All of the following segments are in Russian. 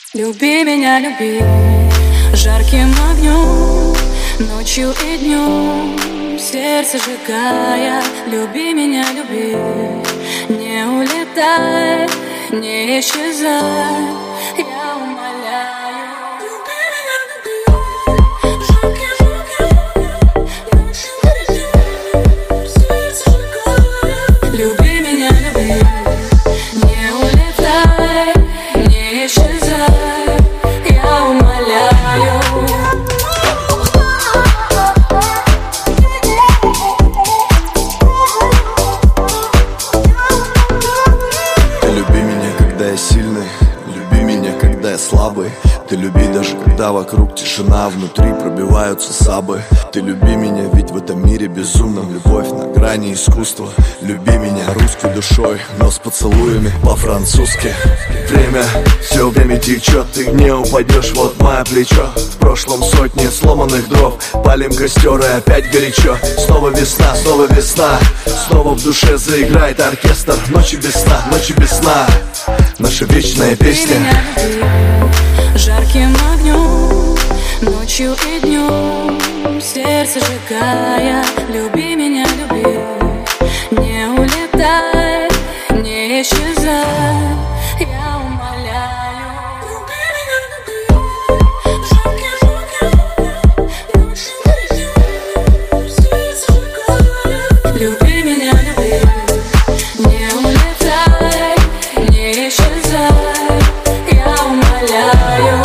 Люби меня, люби жарким огнем, ночью и днем, сердце сжигая. Люби меня, люби, не улетай, не исчезай, я умоляю. Люби меня, люби жарким огнем, ночью и днем, сердце сжигая. Люби меня, люби, не улетай, не исчезай, я умоляю. Ты люби меня, когда я сильный, люби меня, когда я слабый. Ты люби даже когда вокруг тишина, внутри пробиваются сабы. Ты люби меня, ведь в этом мире безумном любовь на грани искусства. Люби меня русской душой, но с поцелуями по-французски. Все время течет, ты не упадешь, вот мое плечо. В прошлом сотни сломанных дров, палим костер и опять горячо. Снова весна, снова весна, снова в душе заиграет оркестр. Ночи без сна, ночи без сна, наша вечная песня. Жарким огнем, ночью и днем, сердце сжигая. Люби меня, люби, не улетай, не исчезай, я умоляю. Люби меня, люби жарким огнем, ночью и днем, сердце сжигая. Люби меня, люби, не улетай, не исчезай, я умоляю.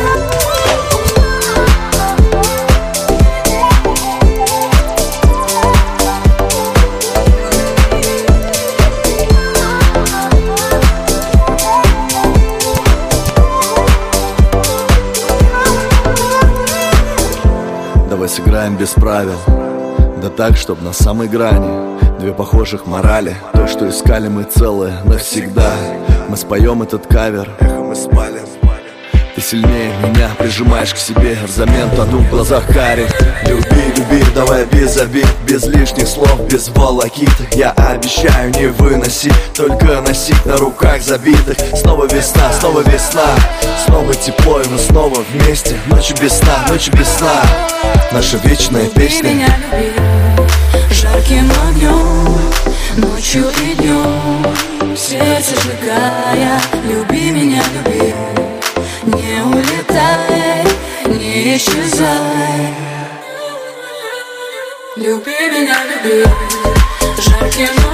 Давай сыграем без правил, да так, чтоб на самой грани две похожих морали. То, что искали мы целое навсегда. Мы споем этот кавер, эхо мы спалим. Ты сильнее меня прижимаешь к себе, взамен тону в глазах карих. Люби, люби, давай без обид, без лишних слов, без волокит. Я обещаю не выносить, только носить на руках забитых. Снова весна, снова весна, снова тепло, и мы снова вместе. Ночи без сна, ночи без сна, наша вечная песня. Люби меня, люби жарким огнем, ночью и днем, сердце сжигая. Люби меня, люби, не улетай, не исчезай. Люби меня, люби жарким